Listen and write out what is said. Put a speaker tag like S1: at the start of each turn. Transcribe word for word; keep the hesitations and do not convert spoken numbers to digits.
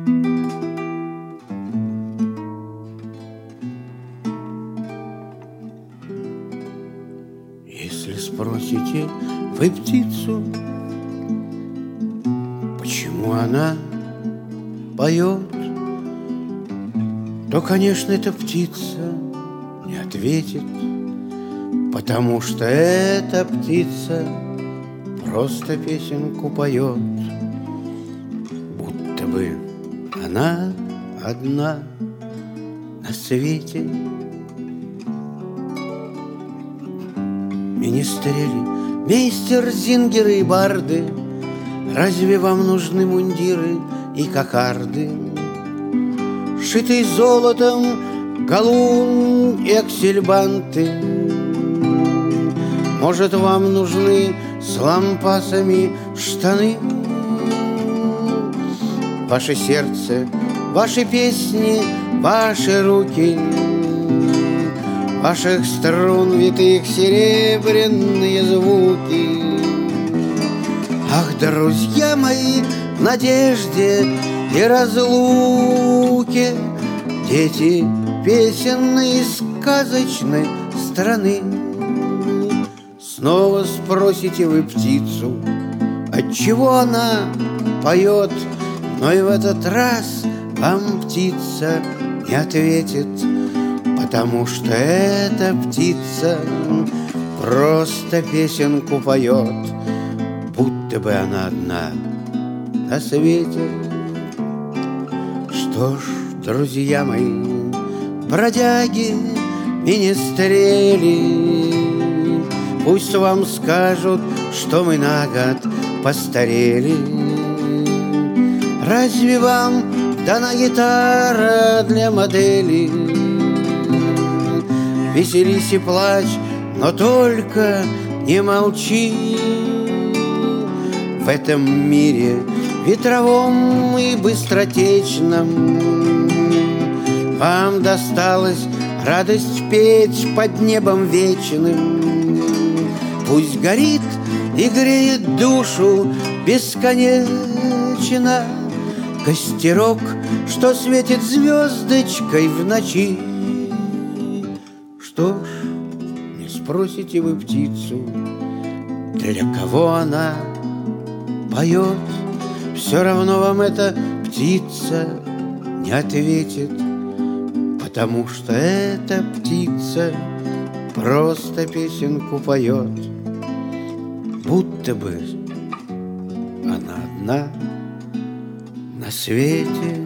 S1: Если спросите вы птицу, почему она поет, то, конечно, эта птица не ответит, потому что эта птица просто песенку поет, будто бы она одна на свете. Министрели, мейстер, зингеры и барды, разве вам нужны мундиры и кокарды? Шитый золотом галун и аксельбанты, может, вам нужны с лампасами штаны? Ваше сердце, ваши песни, ваши руки, ваших струн витых серебряные звуки. Ах, друзья мои, в надежде и разлуке, дети песенной сказочной страны. Снова спросите вы птицу, отчего она поет, но и в этот раз вам птица не ответит, потому что эта птица просто песенку поет, будто бы она одна на свете. Что ж, друзья мои, бродяги, министрели, пусть вам скажут, что мы на год постарели. Разве вам дана гитара для модели? Веселись и плачь, но только не молчи. В этом мире ветровом и быстротечном вам досталась радость петь под небом вечным. Пусть горит и греет душу бесконечно костерок, что светит звездочкой в ночи. Что ж, не спросите вы птицу, для кого она поет, все равно вам эта птица не ответит, потому что эта птица просто песенку поет, будто бы она одна на свете.